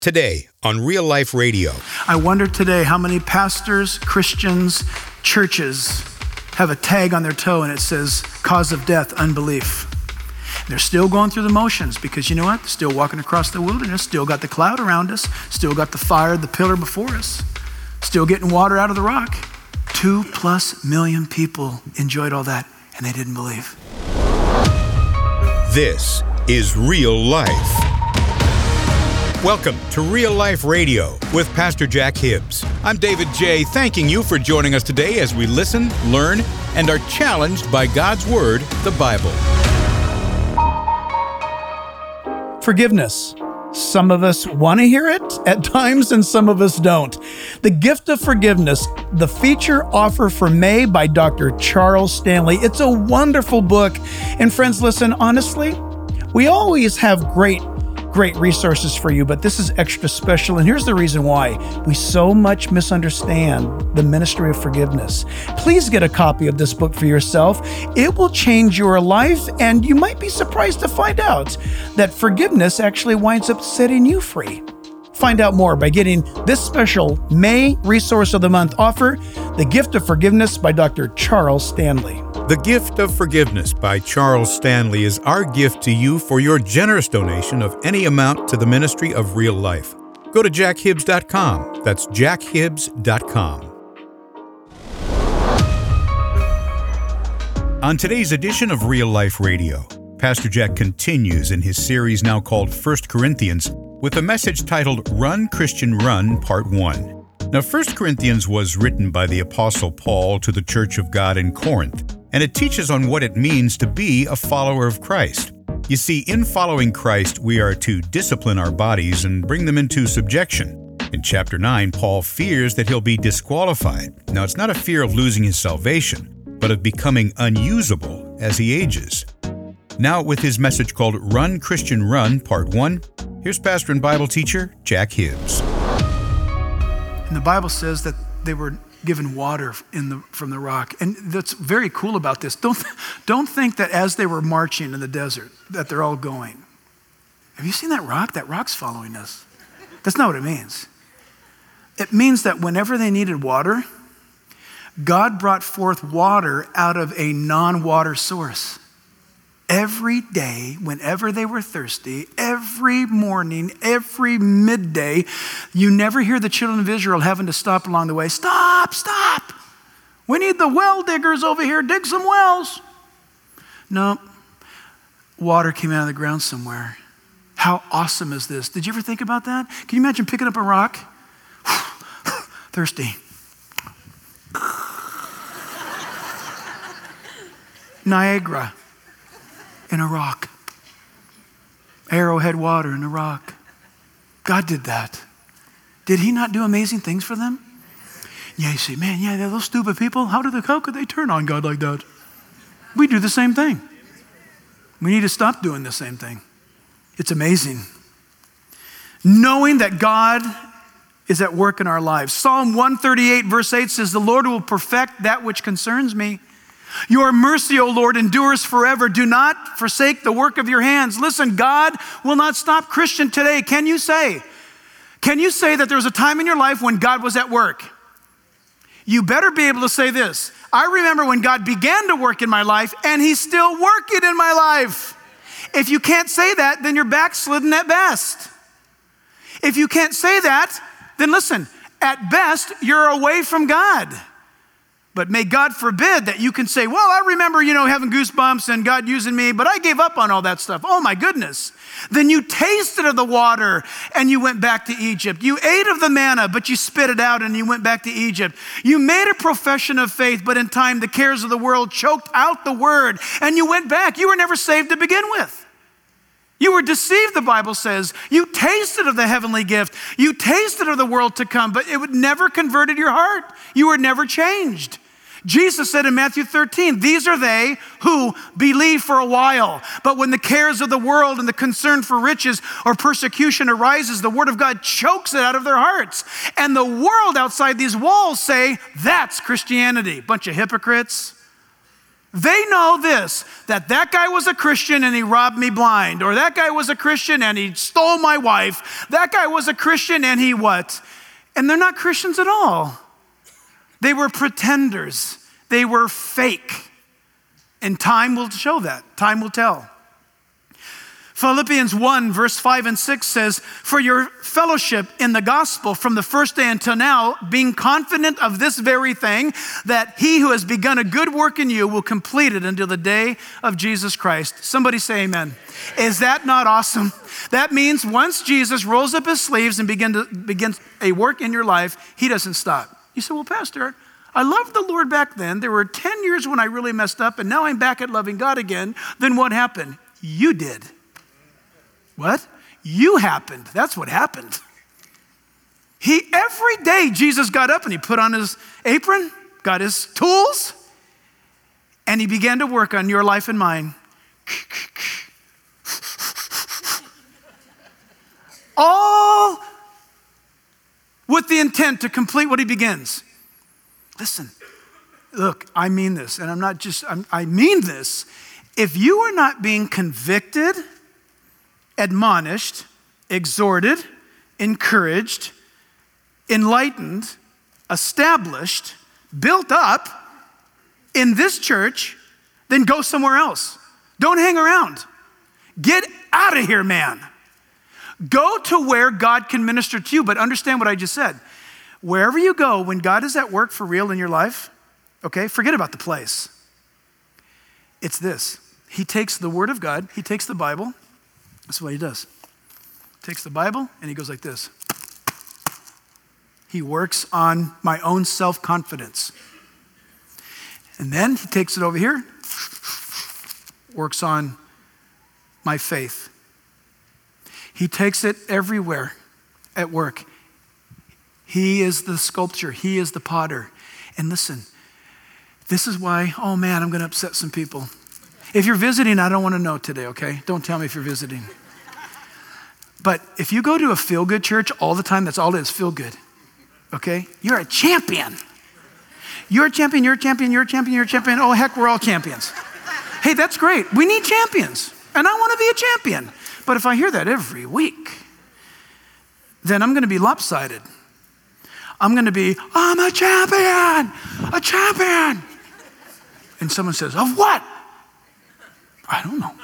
Today on Real Life Radio. I wonder today how many pastors, Christians, churches have a tag on their toe and it says, cause of death, unbelief. They're still going through the motions because you know what? Still walking across the wilderness, still got the cloud around us, still got the fire, the pillar before us, still getting water out of the rock. 2+ million people enjoyed all that and they didn't believe. This is Real Life. Welcome to Real Life Radio with Pastor Jack Hibbs. I'm David J., thanking you for joining us today as we listen, learn, and are challenged by God's Word, the Bible. Forgiveness. Some of us want to hear it at times and some of us don't. The Gift of Forgiveness, the feature offer for May by Dr. Charles Stanley. It's a wonderful book. And friends, listen, honestly, we always have great resources for you, but this is extra special. And here's the reason why. We so much misunderstand the ministry of forgiveness. Please get a copy of this book for yourself. It will change your life, and you might be surprised to find out that forgiveness actually winds up setting you free. Find out more by getting this special May Resource of the Month offer, The Gift of Forgiveness by Dr. Charles Stanley. The Gift of Forgiveness by Charles Stanley is our gift to you for your generous donation of any amount to the ministry of Real Life. Go to jackhibbs.com. That's jackhibbs.com. On today's edition of Real Life Radio, Pastor Jack continues in his series now called 1 Corinthians with a message titled Run, Christian, Run, Part 1. Now, 1 Corinthians was written by the Apostle Paul to the Church of God in Corinth, and it teaches on what it means to be a follower of Christ. You see, in following Christ, we are to discipline our bodies and bring them into subjection. In chapter 9, Paul fears that he'll be disqualified. Now, it's not a fear of losing his salvation, but of becoming unusable as he ages. Now, with his message called Run, Christian, Run, Part 1, here's pastor and Bible teacher Jack Hibbs. And the Bible says that they were given water from the rock. And that's very cool about this. Don't think that as they were marching in the desert that they're all going. Have you seen that rock? That rock's following us. That's not what it means. It means that whenever they needed water, God brought forth water out of a non-water source. Every day, whenever they were thirsty, every morning, every midday, you never hear the children of Israel having to stop along the way. Stop! We need the well diggers over here, dig some wells. No, water came out of the ground somewhere. How awesome is this? Did you ever think about that? Can you imagine picking up a rock? Thirsty. Niagara. In a rock. Arrowhead water in a rock. God did that. Did he not do amazing things for them? Yeah, you say, man, yeah, those stupid people, how could they turn on God like that? We do the same thing. We need to stop doing the same thing. It's amazing. Knowing that God is at work in our lives. Psalm 138 verse 8 says, the Lord will perfect that which concerns me. Your mercy, O Lord, endures forever. Do not forsake the work of your hands. Listen, God will not stop. Christian, today, can you say that there was a time in your life when God was at work? You better be able to say this. I remember when God began to work in my life, and he's still working in my life. If you can't say that, then you're backslidden at best. If you can't say that, then listen, at best, you're away from God. But may God forbid that you can say, well, I remember, having goosebumps and God using me, but I gave up on all that stuff. Oh my goodness. Then you tasted of the water and you went back to Egypt. You ate of the manna, but you spit it out and you went back to Egypt. You made a profession of faith, but in time the cares of the world choked out the word and you went back. You were never saved to begin with. You were deceived, the Bible says. You tasted of the heavenly gift. You tasted of the world to come, but it would never converted your heart. You were never changed. Jesus said in Matthew 13, these are they who believe for a while, but when the cares of the world and the concern for riches or persecution arises, the word of God chokes it out of their hearts. And the world outside these walls say, that's Christianity. Bunch of hypocrites. They know this, that guy was a Christian and he robbed me blind, or that guy was a Christian and he stole my wife. That guy was a Christian and he what? And they're not Christians at all. They were pretenders. They were fake. And time will show that. Time will tell. Philippians 1, verse 5 and 6 says, for your fellowship in the gospel from the first day until now, being confident of this very thing, that he who has begun a good work in you will complete it until the day of Jesus Christ. Somebody say amen. Is that not awesome? That means once Jesus rolls up his sleeves and begins a work in your life, he doesn't stop. You say, well, Pastor, I loved the Lord back then. There were 10 years when I really messed up, and now I'm back at loving God again. Then what happened? You did. What? You happened. That's what happened. Every day Jesus got up and he put on his apron, got his tools, and he began to work on your life and mine. All with the intent to complete what he begins. Listen, look, I mean this, and I mean this. If you are not being convicted, admonished, exhorted, encouraged, enlightened, established, built up in this church, then go somewhere else. Don't hang around. Get out of here, man. Go to where God can minister to you, but understand what I just said. Wherever you go, when God is at work for real in your life, okay, forget about the place. It's this. He takes the Word of God, he takes the Bible. That's what he does. Takes the Bible and he goes like this. He works on my own self-confidence. And then he takes it over here, works on my faith. He takes it everywhere at work. He is the sculptor. He is the potter. And listen, this is why, oh man, I'm going to upset some people. If you're visiting, I don't want to know today, okay? Don't tell me if you're visiting. But if you go to a feel-good church all the time, that's all it is, feel good, okay? You're a champion. You're a champion, you're a champion, you're a champion, you're a champion. Oh, heck, we're all champions. Hey, that's great. We need champions, and I want to be a champion. But if I hear that every week, then I'm going to be lopsided. I'm going to be, I'm a champion, a champion. And someone says, of what? I don't know.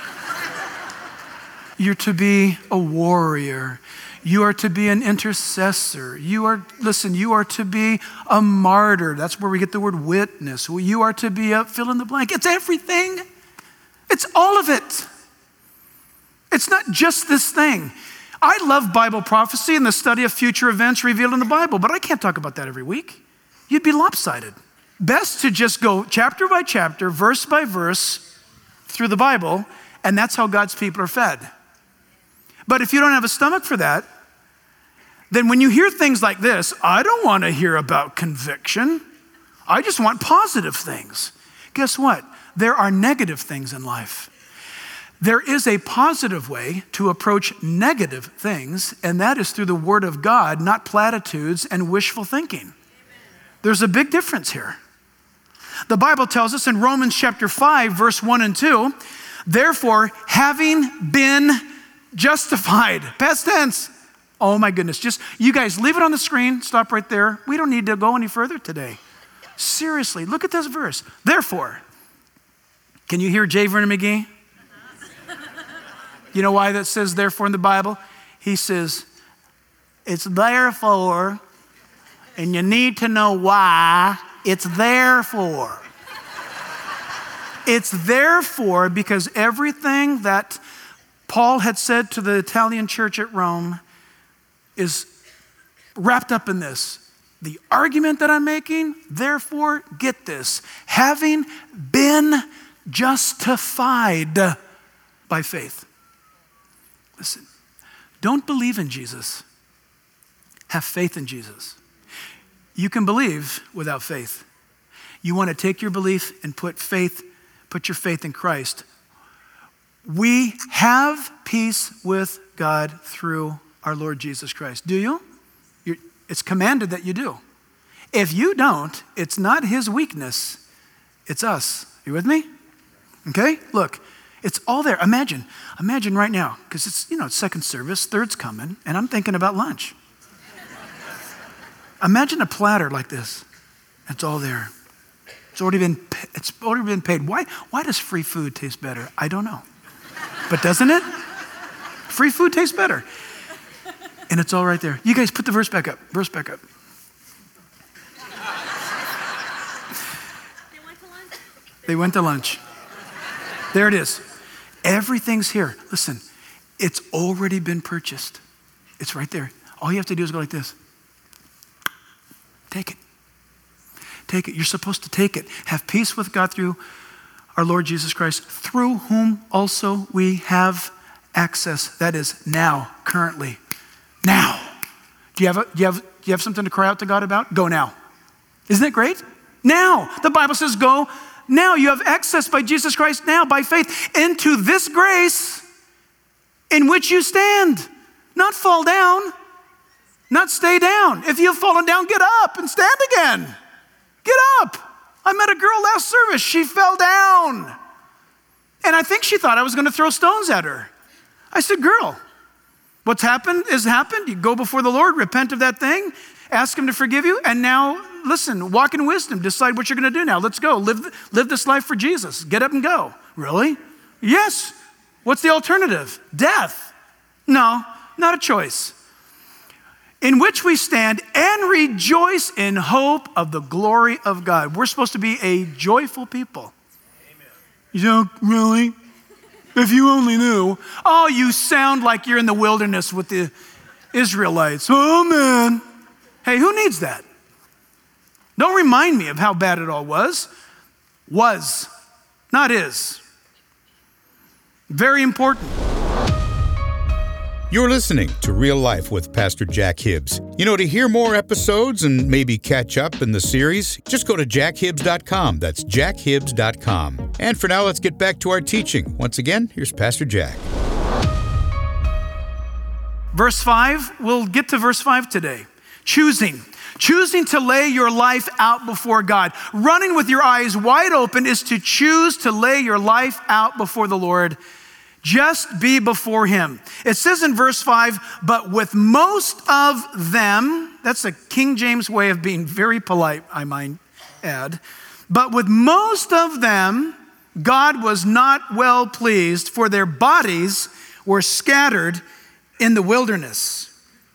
You're to be a warrior. You are to be an intercessor. You are to be a martyr. That's where we get the word witness. You are to be a fill in the blank. It's everything. It's all of it. It's not just this thing. I love Bible prophecy and the study of future events revealed in the Bible, but I can't talk about that every week. You'd be lopsided. Best to just go chapter by chapter, verse by verse, through the Bible, and that's how God's people are fed. But if you don't have a stomach for that, then when you hear things like this, I don't want to hear about conviction. I just want positive things. Guess what? There are negative things in life. There is a positive way to approach negative things, and that is through the Word of God, not platitudes and wishful thinking. There's a big difference here. The Bible tells us in Romans chapter 5, verse 1 and 2, therefore, having been justified, past tense. Oh my goodness, just, you guys leave it on the screen, stop right there. We don't need to go any further today. Seriously, look at this verse. Therefore, can you hear J. Vernon McGee? You know why that says therefore in the Bible? He says, it's therefore, and you need to know why it's therefore. It's therefore because everything that Paul had said to the Italian church at Rome is wrapped up in this. The argument that I'm making, therefore, get this, having been justified by faith. Listen, don't believe in Jesus. Have faith in Jesus. You can believe without faith. You want to take your belief and put your faith in Christ. We have peace with God through our Lord Jesus Christ. Do you? It's commanded that you do. If you don't, it's not his weakness, It's us. You with me? Okay, look, it's all there. Imagine right now, because it's second service, third's coming, and I'm thinking about lunch. Imagine a platter like this. It's all there. It's already been paid. Why does free food taste better? I don't know. But doesn't it? Free food tastes better. And it's all right there. You guys put the verse back up. Verse back up. They went to lunch. There it is. Everything's here. Listen, it's already been purchased. It's right there. All you have to do is go like this. Take it. Take it. You're supposed to take it. Have peace with God through our Lord Jesus Christ, through whom also we have access. That is now, currently. Now. Do you have something to cry out to God about? Go now. Isn't that great? Now. The Bible says go now. You have access by Jesus Christ now, by faith, into this grace in which you stand. Not fall down. Not stay down. If you've fallen down, get up and stand again. Get up. I met a girl last service. She fell down. And I think she thought I was going to throw stones at her. I said, girl, what's happened is happened. You go before the Lord, repent of that thing, ask him to forgive you, and now, listen, walk in wisdom. Decide what you're going to do now. Let's go. Live this life for Jesus. Get up and go. Really? Yes. What's the alternative? Death. No, not a choice. In which we stand and rejoice in hope of the glory of God. We're supposed to be a joyful people. Amen. You don't really? If you only knew. Oh, you sound like you're in the wilderness with the Israelites. Oh, man. Hey, who needs that? Don't remind me of how bad it all was. Was, not is. Very important. You're listening to Real Life with Pastor Jack Hibbs. To hear more episodes and maybe catch up in the series, just go to jackhibbs.com. That's jackhibbs.com. And for now, let's get back to our teaching. Once again, here's Pastor Jack. Verse 5, we'll get to verse 5 today. Choosing to lay your life out before God. Running with your eyes wide open is to choose to lay your life out before the Lord. Just be before him. It says in verse 5, but with most of them, that's a King James way of being very polite, I might add, but with most of them, God was not well pleased, for their bodies were scattered in the wilderness.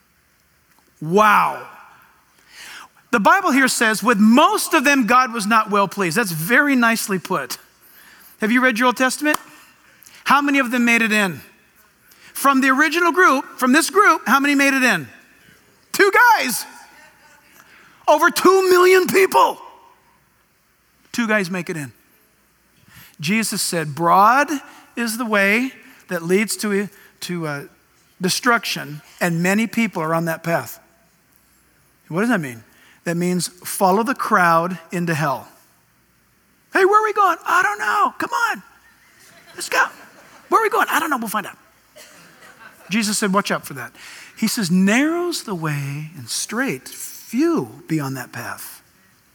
Wow. The Bible here says, with most of them, God was not well pleased. That's very nicely put. Have you read your Old Testament? How many of them made it in? From the original group, from this group, how many made it in? 2 guys. Over 2 million people. 2 guys make it in. Jesus said, broad is the way that leads to destruction, and many people are on that path. What does that mean? That means follow the crowd into hell. Hey, where are we going? I don't know. Come on. Let's go. Where are we going? I don't know. We'll find out. Jesus said, watch out for that. He says, narrow's the way and straight. Few be on that path.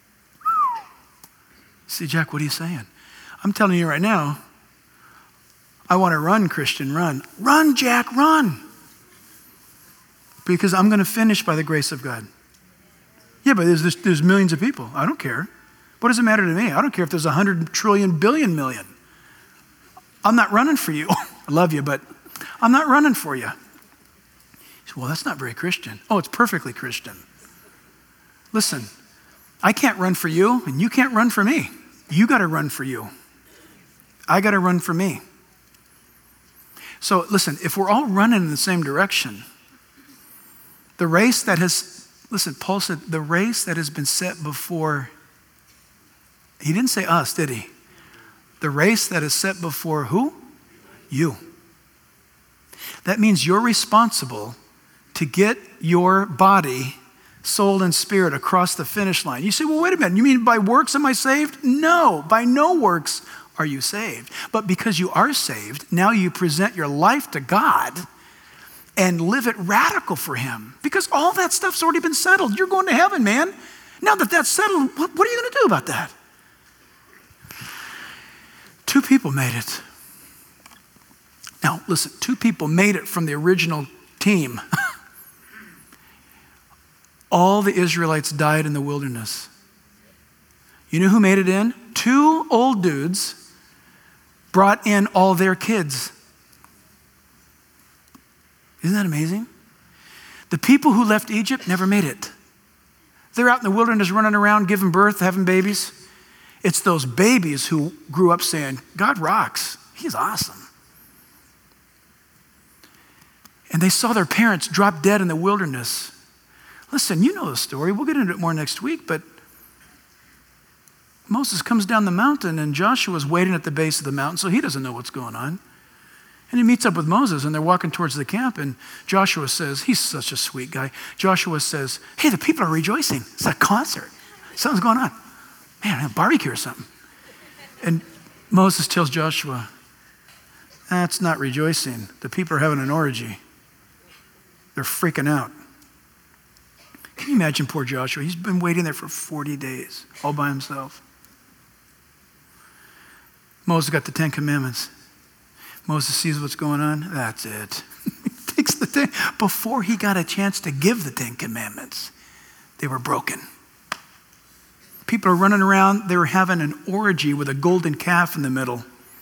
See, Jack, what are you saying? I'm telling you right now, I want to run, Christian, run. Run, Jack, run. Because I'm going to finish by the grace of God. Yeah, but there's millions of people. I don't care. What does it matter to me? I don't care if there's 100 trillion, billion, million. I'm not running for you. I love you, but I'm not running for you. He said, well, that's not very Christian. Oh, it's perfectly Christian. Listen, I can't run for you, and you can't run for me. You got to run for you. I got to run for me. So listen, if we're all running in the same direction, the race that has, listen, Paul said, the race that has been set before, he didn't say us, did he? The race that is set before who? You. That means you're responsible to get your body, soul, and spirit across the finish line. You say, well, wait a minute. You mean by works am I saved? No, by no works are you saved. But because you are saved, now you present your life to God and live it radical for him. Because all that stuff's already been settled. You're going to heaven, man. Now that that's settled, what are you going to do about that? 2 people made it. Now, listen, 2 people made it from the original team. All the Israelites died in the wilderness. You know who made it in? 2 old dudes brought in all their kids. Isn't that amazing? The people who left Egypt never made it. They're out in the wilderness running around, giving birth, having babies. It's those babies who grew up saying, God rocks. He's awesome. And they saw their parents drop dead in the wilderness. Listen, you know the story. We'll get into it more next week, but Moses comes down the mountain and Joshua's waiting at the base of the mountain, so he doesn't know what's going on. And he meets up with Moses and they're walking towards the camp and Joshua says, he's such a sweet guy. Joshua says, hey, the people are rejoicing. It's a concert. Something's going on. Man, a barbecue or something. And Moses tells Joshua, that's not rejoicing. The people are having an orgy. They're freaking out. Can you imagine poor Joshua? He's been waiting there for 40 days, all by himself. Moses got the 10 Commandments. Moses sees what's going on. That's it. He takes the 10. Before he got a chance to give the 10 Commandments, they were broken. People are running around. They were having an orgy with a golden calf in the middle.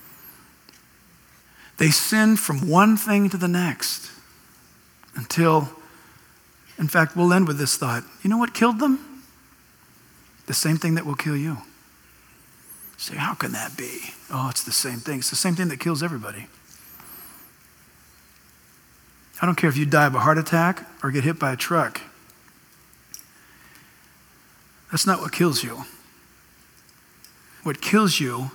They sinned from one thing to the next until, in fact, we'll end with this thought. You know what killed them? The same thing that will kill you. Say, how can that be? Oh, it's the same thing. It's the same thing that kills everybody. I don't care if you die of a heart attack or get hit by a truck. That's not what kills you. What kills you,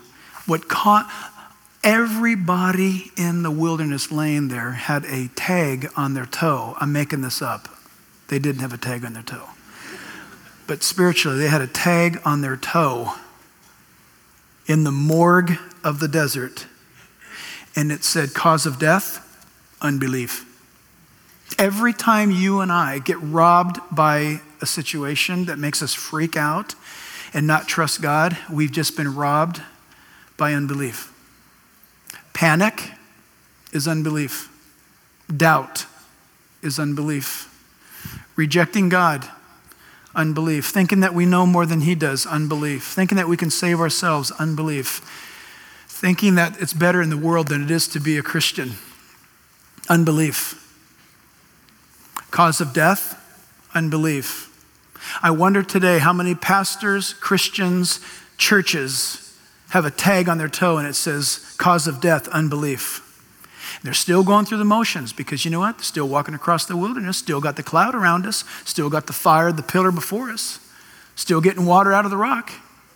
everybody in the wilderness laying there had a tag on their toe. I'm making this up. They didn't have a tag on their toe. But spiritually, they had a tag on their toe in the morgue of the desert. And it said, cause of death, unbelief. Every time you and I get robbed by a situation that makes us freak out and not trust God, we've just been robbed by unbelief. Panic is unbelief. Doubt is unbelief. Rejecting God, unbelief. Thinking that we know more than He does, unbelief. Thinking that we can save ourselves, unbelief. Thinking that it's better in the world than it is to be a Christian, unbelief. Cause of death, unbelief. I wonder today how many pastors, Christians, churches have a tag on their toe and it says, cause of death, unbelief. They're still going through the motions because you know what? They're still walking across the wilderness, still got the cloud around us, still got the fire, the pillar before us, still getting water out of the rock.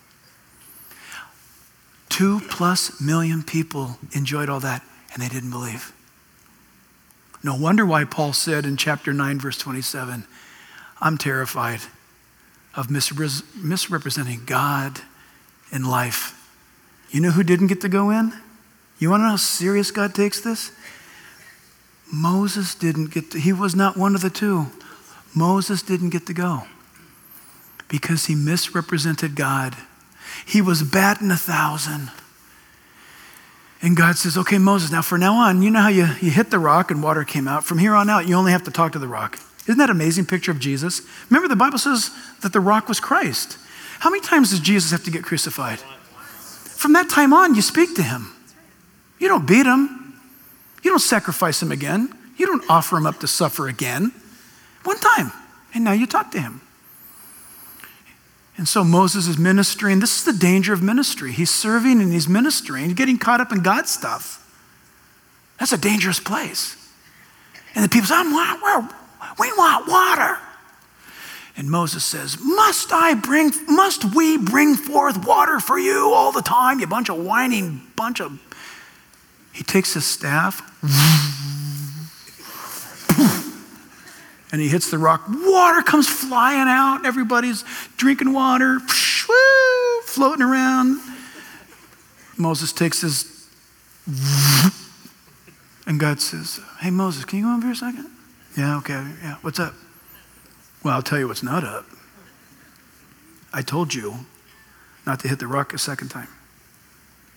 2+ million people enjoyed all that and they didn't believe. No wonder why Paul said in chapter 9, verse 27, I'm terrified of misrepresenting God in life. You know who didn't get to go in? You want to know how serious God takes this? Moses didn't get to, he was not one of the 2. Moses didn't get to go because he misrepresented God. He was batting 1,000. And God says, okay, Moses, now from now on, you know how you hit the rock and water came out. From here on out, you only have to talk to the rock. Isn't that an amazing picture of Jesus? Remember, the Bible says that the rock was Christ. How many times does Jesus have to get crucified? From that time on, you speak to him. You don't beat him. You don't sacrifice him again. You don't offer him up to suffer again. One time, and now you talk to him. And so Moses is ministering. This is the danger of ministry. He's serving and he's ministering, getting caught up in God's stuff. That's a dangerous place. And the people say, we want water. And Moses says, must we bring forth water for you all the time? You bunch of whining, He takes his staff and he hits the rock. Water comes flying out. Everybody's drinking water, floating around. Moses takes his, and God says, hey, Moses, can you go over here a second? Yeah, okay, yeah, what's up? Well, I'll tell you what's not up. I told you not to hit the rock a second time.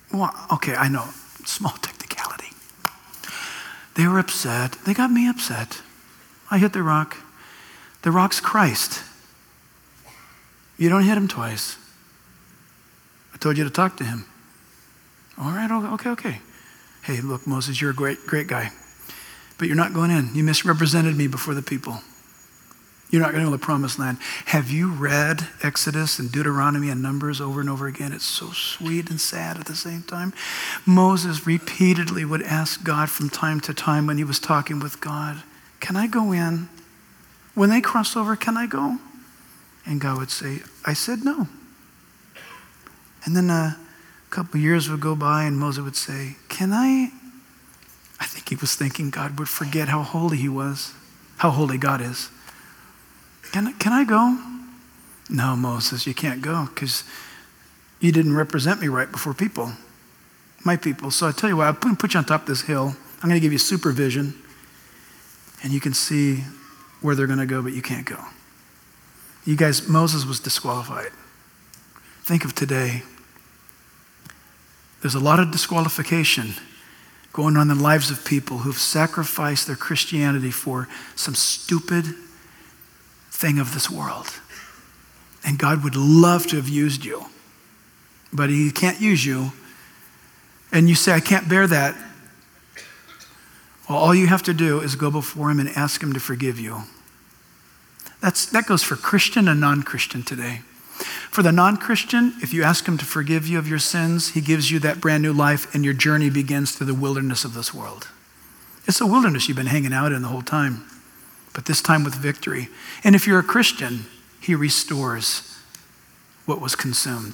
Well, okay, I know. Small technicality. They were upset. They got me upset. I hit the rock. The rock's Christ. You don't hit him twice. I told you to talk to him. All right, okay. Hey, look, Moses, you're a great guy. But you're not going in. You misrepresented me before the people. You're not going to go to the promised land. Have you read Exodus and Deuteronomy and Numbers over and over again? It's so sweet and sad at the same time. Moses repeatedly would ask God from time to time when he was talking with God, can I go in? When they cross over, can I go? And God would say, I said no. And then a couple years would go by and Moses would say, can I? I think he was thinking God would forget how holy he was, how holy God is. Can I go? No, Moses, you can't go because you didn't represent me right before people, my people. So I tell you what, I'm going to put you on top of this hill. I'm going to give you supervision and you can see where they're going to go, but you can't go. You guys, Moses was disqualified. Think of today. There's a lot of disqualification going on in the lives of people who've sacrificed their Christianity for some stupid thing of this world. And God would love to have used you, but he can't use you. And you say, I can't bear that. Well, all you have to do is go before him and ask him to forgive you. That goes for Christian and non-Christian today. For the non-Christian, if you ask him to forgive you of your sins, he gives you that brand new life and your journey begins through the wilderness of this world. It's a wilderness you've been hanging out in the whole time, but this time with victory. And if you're a Christian, he restores what was consumed.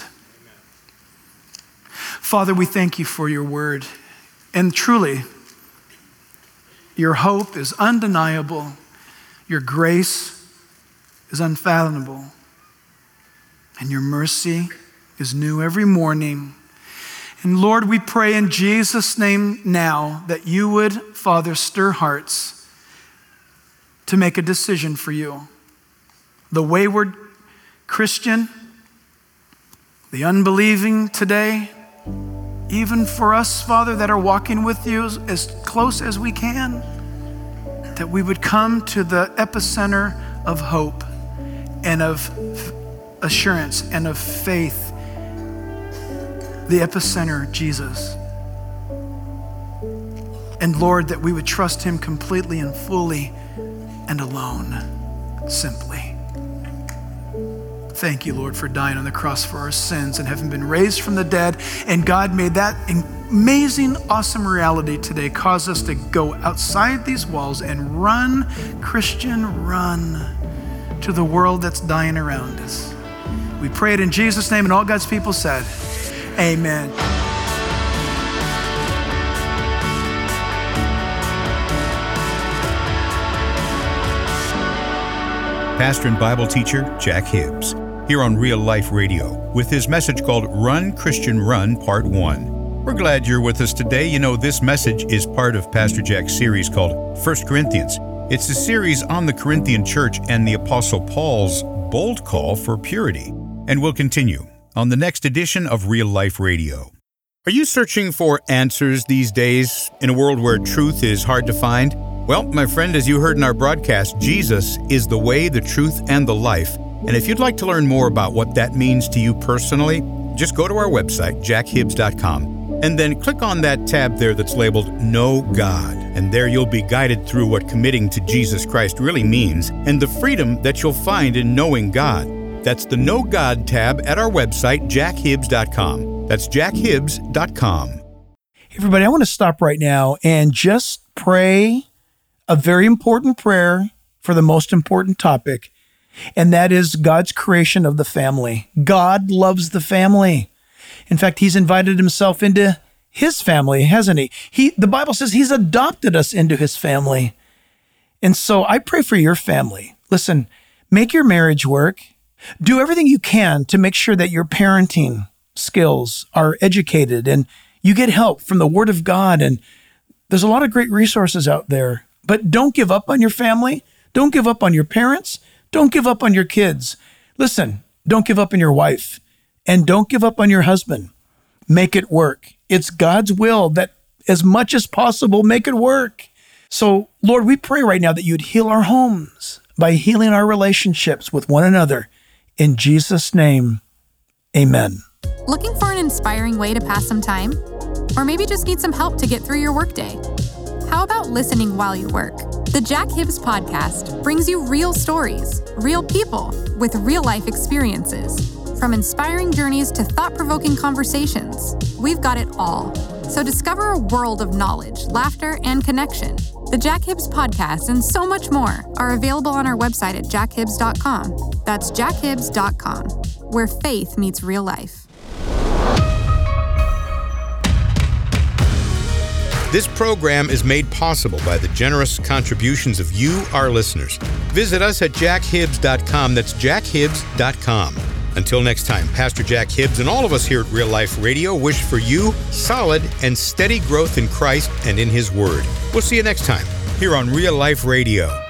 Father, we thank you for your word. And truly, your hope is undeniable. Your grace is unfathomable. And your mercy is new every morning. And Lord, we pray in Jesus' name now that you would, Father, stir hearts to make a decision for you. The wayward Christian, the unbelieving today, even for us, Father, that are walking with you as close as we can, that we would come to the epicenter of hope and of assurance and of faith, the epicenter, Jesus. And Lord, that we would trust him completely and fully and alone, simply. Thank you, Lord, for dying on the cross for our sins and having been raised from the dead. And God made that amazing, awesome reality today cause us to go outside these walls and run, Christian, run to the world that's dying around us. We pray it in Jesus' name, and all God's people said, amen. Pastor and Bible teacher Jack Hibbs, here on Real Life Radio, with his message called Run, Christian, Run, Part 1. We're glad you're with us today. You know, this message is part of Pastor Jack's series called 1 Corinthians. It's a series on the Corinthian church and the Apostle Paul's bold call for purity. And we'll continue on the next edition of Real Life Radio. Are you searching for answers these days in a world where truth is hard to find? Well, my friend, as you heard in our broadcast, Jesus is the way, the truth, and the life. And if you'd like to learn more about what that means to you personally, just go to our website, jackhibbs.com, and then click on that tab there that's labeled Know God. And there you'll be guided through what committing to Jesus Christ really means and the freedom that you'll find in knowing God. That's the Know God tab at our website, jackhibbs.com. That's jackhibbs.com. Hey everybody, I want to stop right now and just pray a very important prayer for the most important topic, and that is God's creation of the family. God loves the family. In fact, he's invited himself into his family, hasn't he? The Bible says he's adopted us into his family. And so I pray for your family. Listen, make your marriage work. Do everything you can to make sure that your parenting skills are educated and you get help from the Word of God. And there's a lot of great resources out there. But don't give up on your family. Don't give up on your parents. Don't give up on your kids. Listen, don't give up on your wife. And don't give up on your husband. Make it work. It's God's will that as much as possible, make it work. So, Lord, we pray right now that you'd heal our homes by healing our relationships with one another. In Jesus' name, amen. Looking for an inspiring way to pass some time? Or maybe just need some help to get through your workday? How about listening while you work? The Jack Hibbs Podcast brings you real stories, real people with real-life experiences. From inspiring journeys to thought-provoking conversations, we've got it all. So discover a world of knowledge, laughter, and connection. The Jack Hibbs Podcast and so much more are available on our website at jackhibbs.com. That's jackhibbs.com, where faith meets real life. This program is made possible by the generous contributions of you, our listeners. Visit us at jackhibbs.com. That's jackhibbs.com. Until next time, Pastor Jack Hibbs and all of us here at Real Life Radio wish for you solid and steady growth in Christ and in His Word. We'll see you next time here on Real Life Radio.